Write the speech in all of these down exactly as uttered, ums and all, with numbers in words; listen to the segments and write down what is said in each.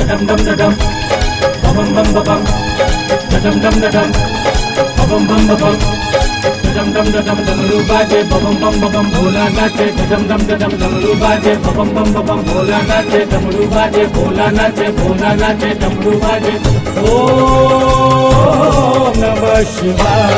dum dum da dum, ba bum bum ba bum, da dum dum da dum, ba bum bum ba bum, da dum dum da dum डमरू बाजे, ba bum bum ba bum Bhola नाचे, da dum dum da dum डमरू बाजे, ba bum bum ba bum Bhola नाचे, डमरू बाजे, भोला नाचे, भोला नाचे, डमरू बाजे, ओम नमः शिवाय।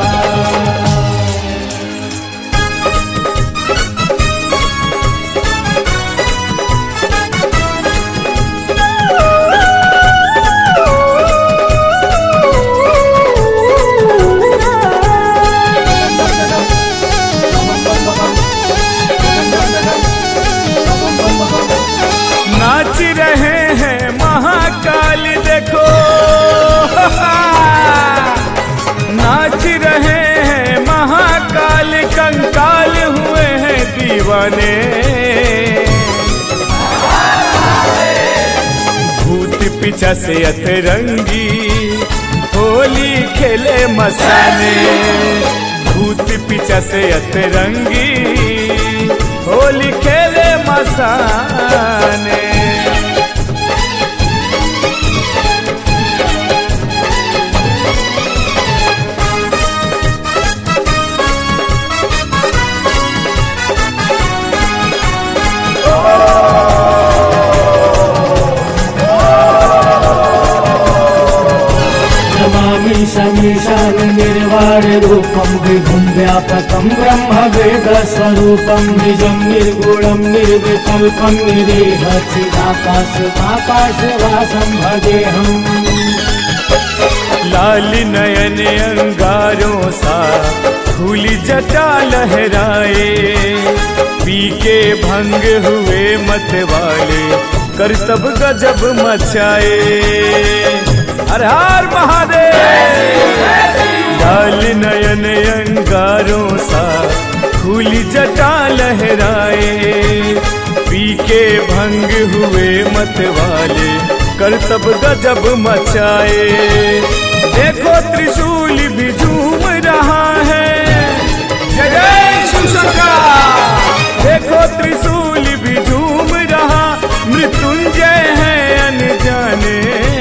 नाच रहे हैं महाकाल देखो, नाच रहे हैं महाकाल, कंकाल हुए हैं दीवाने। भूत पीछा से अतरंगी होली खेले मसाने, भूत पीछा से अतरंगी होली खेले मसाने। नमामि शमीशान निर्वाण रूपम विभुं व्यापकं ब्रह्म वेद स्वरूपं निजं निर्गुणं निर्विकल्पं निरीह चिदाकाशमाकाशवासं भजेऽहम्। लाल नयन अंगारों सा खुली जटा लहराए, पी के भंग हुए मत वाले करतब गजब मचाए। हर हर महादेव। लाल नयन अंगारों सा खुली जटा लहराए, पी के भंग हुए मत वाले करतब गजब मचाए। देखो त्रिशूल भी झूम रहा है, जय जय शिव शंकर। देखो त्रिशूल भी झूम रहा, मृत्युंजय है अनजाने।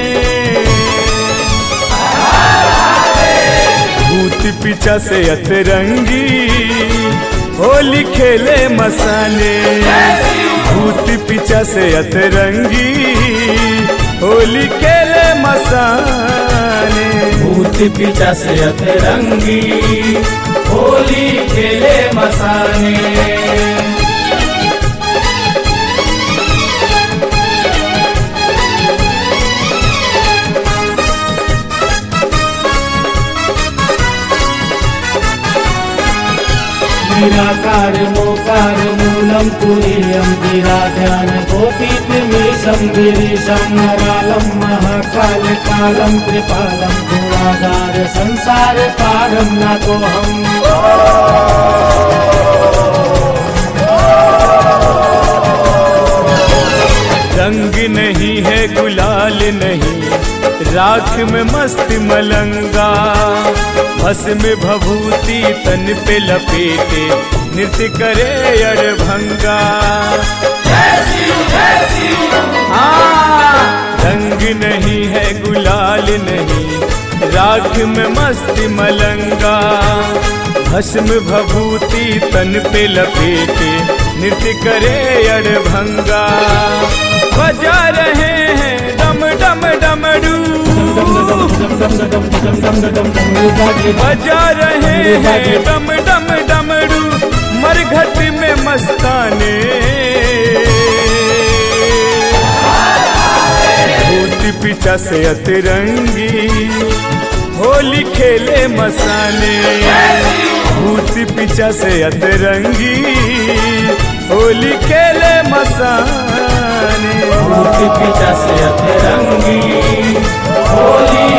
भूत पीछा से अतरंगी होली खेले मसाने, भूत पीछा से अतरंगी होली खेले मसाने। भूत पीछा से अतरंगी होली खेले मसाने। निराकार मोकार मूलं तुरीयं गिराध्यान गोपीतिमीशं गिरीशं नरालं महाकाल कालं कृपालं दुराधार संसार पारं नतोऽहम्। रंग नहीं है गुलाल नहीं, राख में मस्त मलंगा, भस्म भभूति तन पे लपेटे नृत्य करे अड़भंगा। हाँ, रंग नहीं है गुलाल नहीं, राख में मस्त मलंगा, भस्म भभूति तन पे लपेटे नृत्य करे अड़भंगा। बजा रहे हैं डम डम डमरू, बजा रहे हैं डम डम डमरू, मरघट में मस्ताने। भूत पीछा से अतरंगी होली खेले मसाने, भूत पीछा से अतरंगी होली खेले मसाने। भूत पीछा से अतरंगी होली